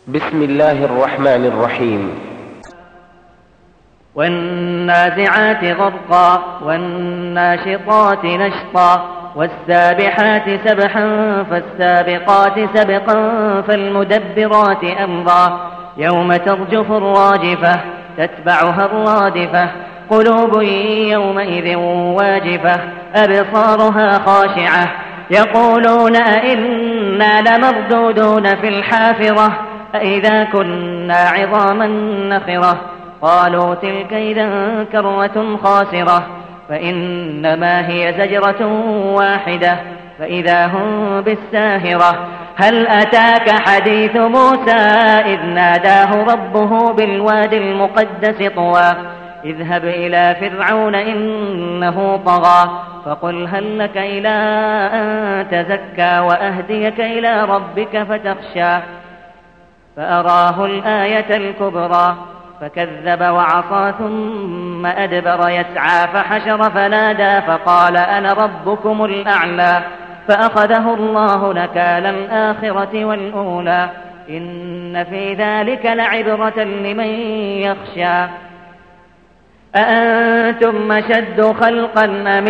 بسم الله الرحمن الرحيم. والنازعات غرقا والناشطات نشطا والسابحات سبحا فالسابقات سبقا فالمدبرات أمرا يوم ترجف الراجفة تتبعها الرادفة قلوب يومئذ واجفة أبصارها خاشعة يقولون أئنا لمردودون في الحافرة أئذا كنا عظاما نخرة قالوا تلك إذا كرة خاسرة فإنما هي زجرة واحدة فإذا هم بالساهرة هل أتاك حديث موسى إذ ناداه ربه بالواد المقدس طوى اذهب إلى فرعون إنه طغى فقل هل لك إلى أن تزكى وأهديك إلى ربك فتخشى فأراه الآية الكبرى فكذب وعصى ثم أدبر يسعى فحشر فنادى فقال أنا ربكم الأعلى فأخذه الله نكال الآخرة والأولى إن في ذلك لعبرة لمن يخشى أأنتم أشد خلقا أم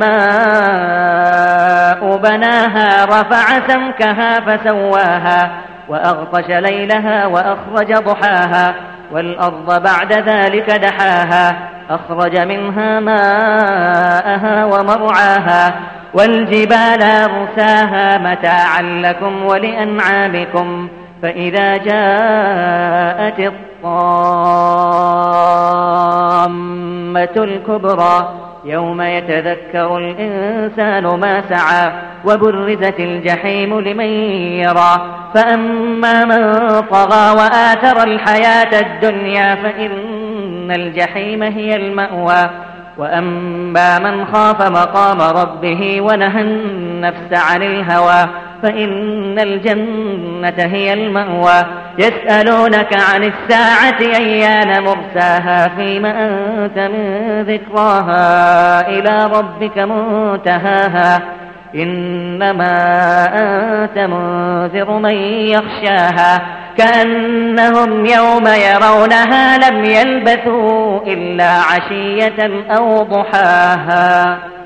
السماء بناها رفع سمكها فسواها وأغطش ليلها وأخرج ضحاها والأرض بعد ذلك دحاها أخرج منها ماءها ومرعاها والجبال أرساها متاعا لكم ولأنعامكم فإذا جاءت الطامة الكبرى يوم يتذكر الإنسان ما سعى وبرزت الجحيم لمن يرى فأما من طغى وآثر الحياة الدنيا فإن الجحيم هي المأوى وأما من خاف مقام ربه ونهى النفس عن الهوى فإن الجنة هي المأوى يسألونك عن الساعة أيان مرساها فيما أنت من ذكراها إلى ربك منتهاها إنما أنت منذر من يخشاها كأنهم يوم يرونها لم يلبثوا إلا عشية أو ضحاها.